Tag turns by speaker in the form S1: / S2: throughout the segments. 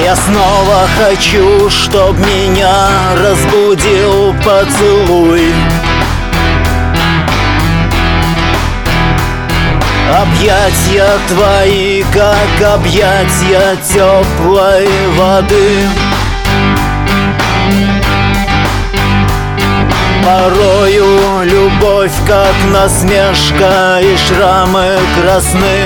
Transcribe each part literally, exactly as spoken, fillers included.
S1: Я снова хочу, чтоб меня разбудил поцелуй. Объятья твои, как объятья теплой воды. Порою любовь, как насмешка, и шрамы красны.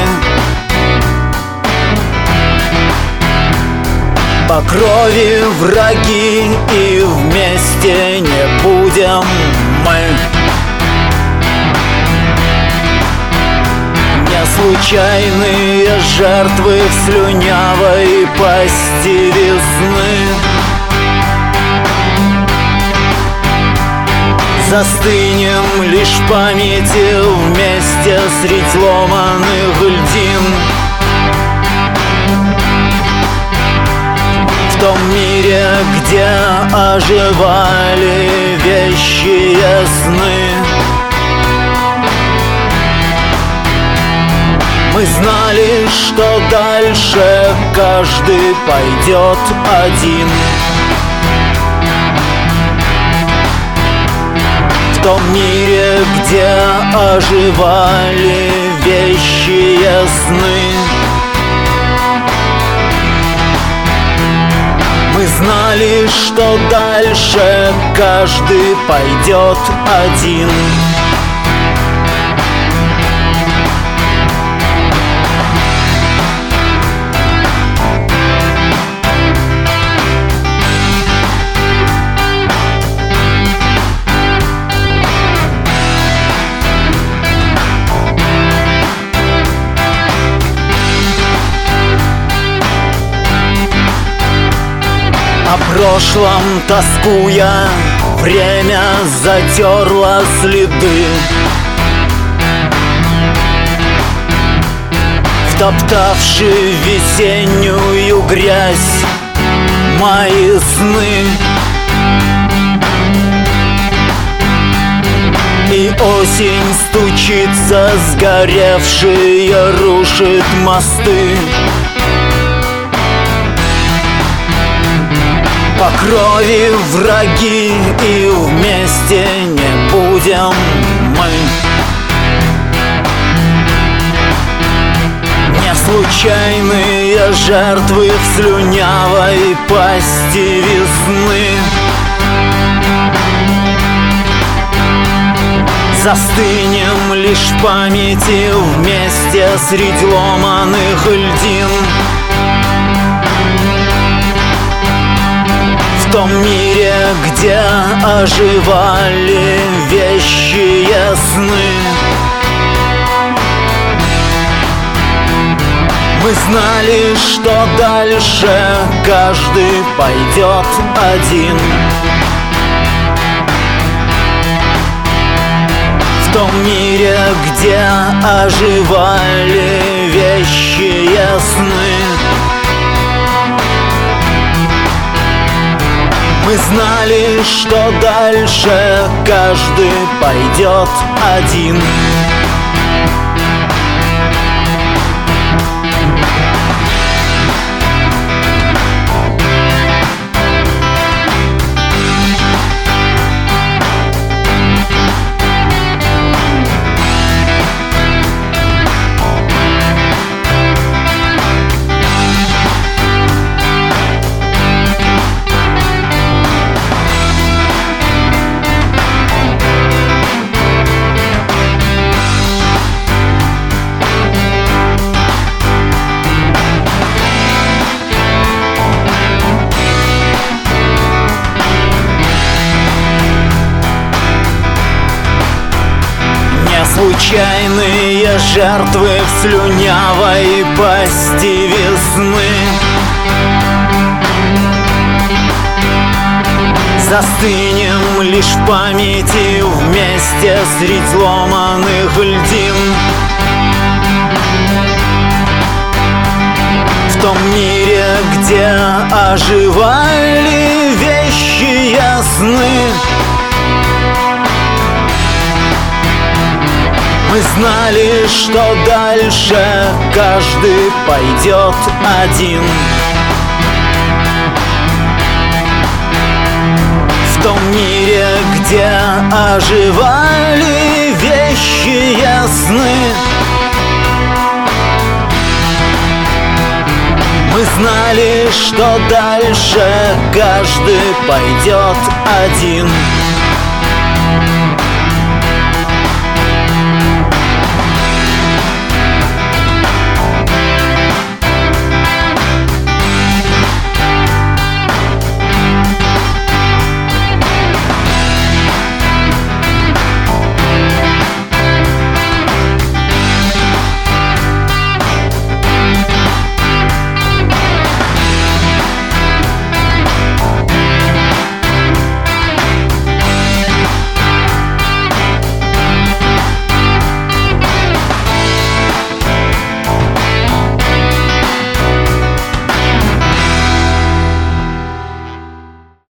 S1: По крови враги, и вместе не будем мы. Не случайные жертвы в слюнявой пасти весны. Застынем лишь в памяти вместе средь ломаных льдин. В том мире, где оживали вещие сны. Мы знали, что дальше каждый пойдет один. В том мире, где оживали вещие сны. Мы знали, что дальше каждый пойдет один. О прошлом тоскуя, время затерло следы. Втоптавши весеннюю грязь мои сны. И осень стучится, сгоревшие рушит мосты. По крови враги, и вместе не будем мы. Не случайные жертвы в слюнявой пасти весны. Застынем лишь в памяти вместе средь ломаных льдин. В том мире, где оживали вещие сны. Мы знали, что дальше каждый пойдет один. В том мире, где оживали вещие сны. Мы знали, что дальше каждый пойдет один. Случайные жертвы в слюнявой пасти весны. Застынем лишь в памяти вместе средь ломаных льдин. В том мире, где оживали вещие сны. Мы знали, что дальше каждый пойдет один. В том мире, где оживали вещие сны, мы знали, что дальше каждый пойдет один.